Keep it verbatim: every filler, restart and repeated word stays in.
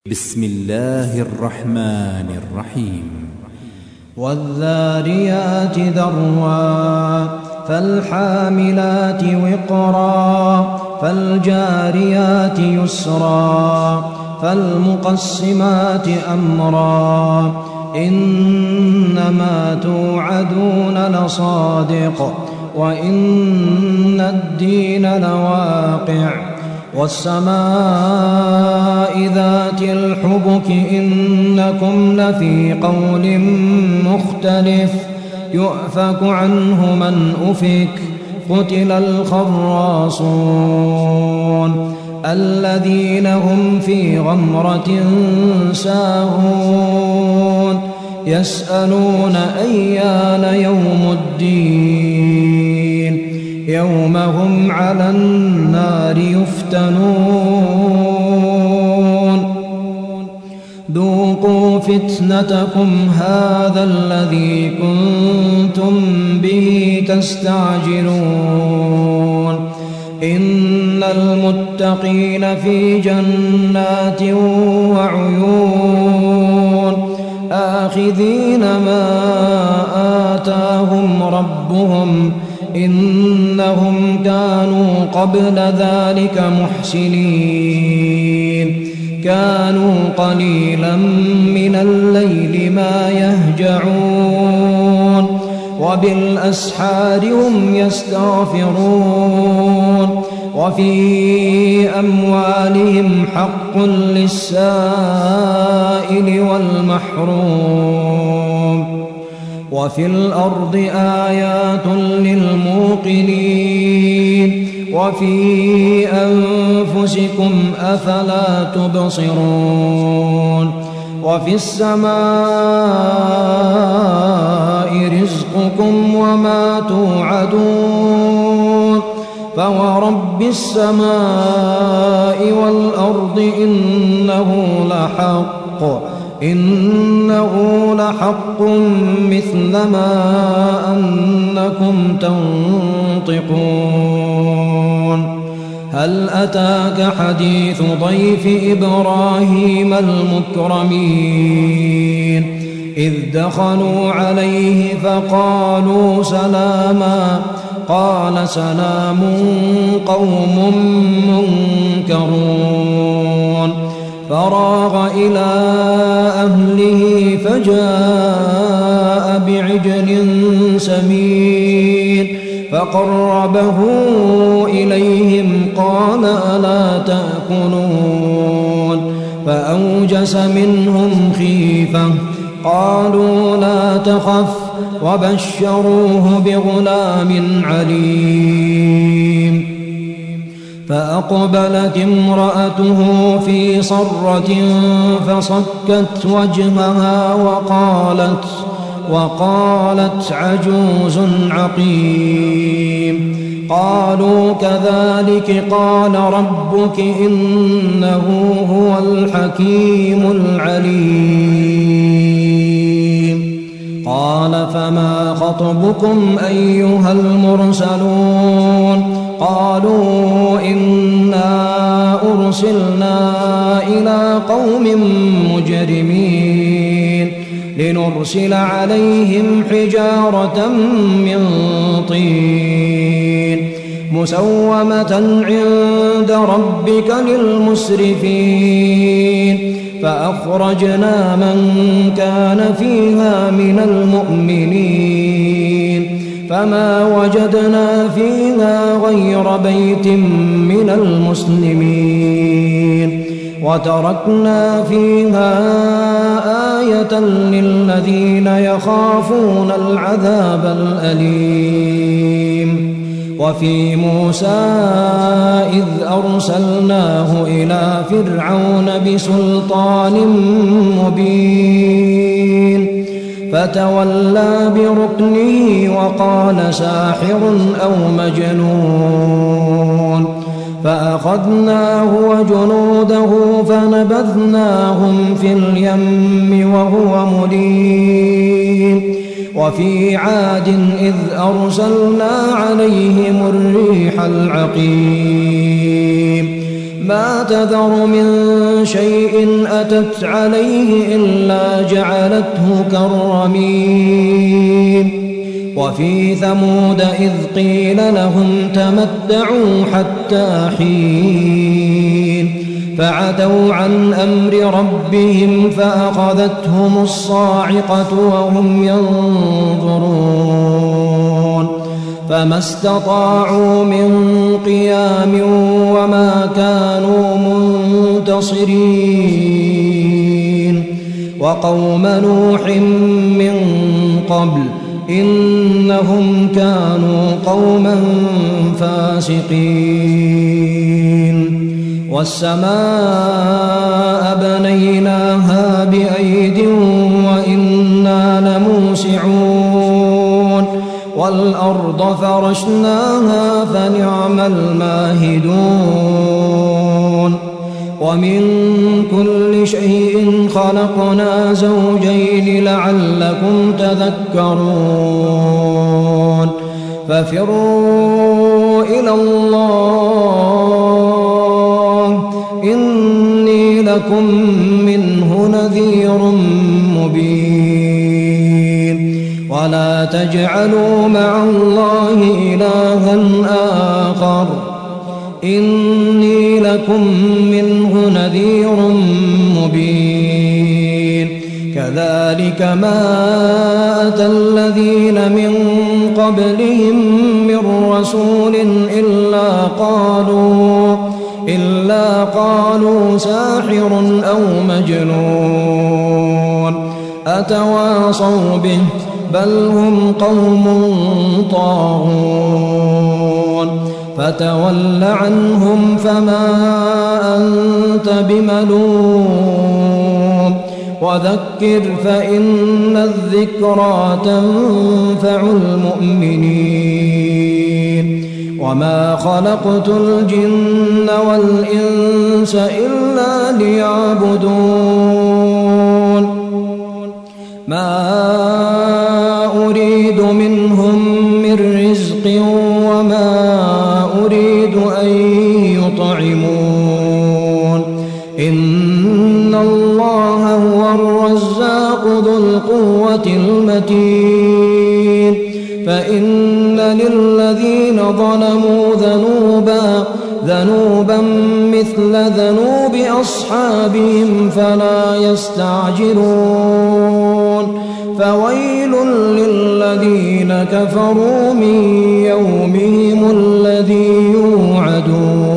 بسم الله الرحمن الرحيم. والذاريات ذروا فالحاملات وقرا فالجاريات يسرا فالمقسمات أمرا إنما توعدون لصادق وإن الدين لواقع والسماء ذات الحبك إنكم لفي قول مختلف يؤفك عنه من أفك قتل الخراصون الذين هم في غمرة ساهون يسألون أيان يوم الدين يوم هم على النار يفتنون ذوقوا فتنتكم هذا الذي كنتم به تستعجلون إن المتقين في جنات وعيون آخذين ما آتاهم ربهم إنهم كانوا قبل ذلك محسنين كانوا قليلا من الليل ما يهجعون وبالأسحار هم يستغفرون وفي أموالهم حق للسائل والمحروم وفي الأرض آيات للموقنين وفي أنفسكم أفلا تبصرون وفي السماء رزقكم وما توعدون فورب السماء والأرض إنه لحق إنه لحق مثل ما أنكم تنطقون هل أتاك حديث ضيف إبراهيم المكرمين إذ دخلوا عليه فقالوا سلاما قال سلام قوم منكرون فراغ إلى أهله فجاء بعجل سمين فقربه إليهم قال ألا تأكلون فأوجس منهم خيفة قالوا لا تخف وبشروه بغلام عليم فأقبلت امرأته في صرة فصكت وجهها وقالت وقالت عجوز عقيم قالوا كذلك قال ربك إنه هو الحكيم العليم قال فما خطبكم أيها المرسلون قالوا إنا أرسلنا إلى قوم مجرمين لنرسل عليهم حجارة من طين مسومة عند ربك للمسرفين فأخرجنا من كان فيها من المؤمنين فما وجدنا فيها غير بيت من المسلمين وتركنا فيها آية للذين يخافون العذاب الأليم وفي موسى إذ أرسلناه إلى فرعون بسلطان مبين فتولى بركنه وقال ساحر أو مجنون فأخذناه وجنوده فنبذناهم في اليم وهو مليم وفي عاد إذ أرسلنا عليهم الريح العقيم ما تذر من شيء أتت عليه إلا جعلته كالرميم وفي ثمود إذ قيل لهم تمتعوا حتى حين فعتوا عن أمر ربهم فأخذتهم الصاعقة وهم ينظرون فما استطاعوا من قيام وما كانوا منتصرين وقوم نوح من قبل إنهم كانوا قوما فاسقين والسماء بنيناها بأيد وإنا لموسعون والأرض فرشناها فنعم الماهدون ومن كل شيء خلقنا زوجين لعلكم تذكرون ففروا إلى الله إني لكم منه نذير مبين ولا تجعلوا مع الله إلها آخر إني لكم منه نذير مبين كذلك ما أتى الذين من قبلهم من رسول إلا قالوا إلا قالوا ساحر أو مجنون أتواصوا به بل هم قوم طاغون فتول عنهم فما أنت بملوم وذكر فإن الذكرى تنفع المؤمنين وما خلقت الجن والإنس إلا ليعبدون ما أريد منهم من رزق وما أريد أن يطعمون إن الله هو الرزاق ذو القوة المتين فإن للذين ظلموا ذنوبا ذنوبا مثل ذنوب أصحابهم فلا يستعجلون فويل للذين كفروا من يومهم الذي يوعدون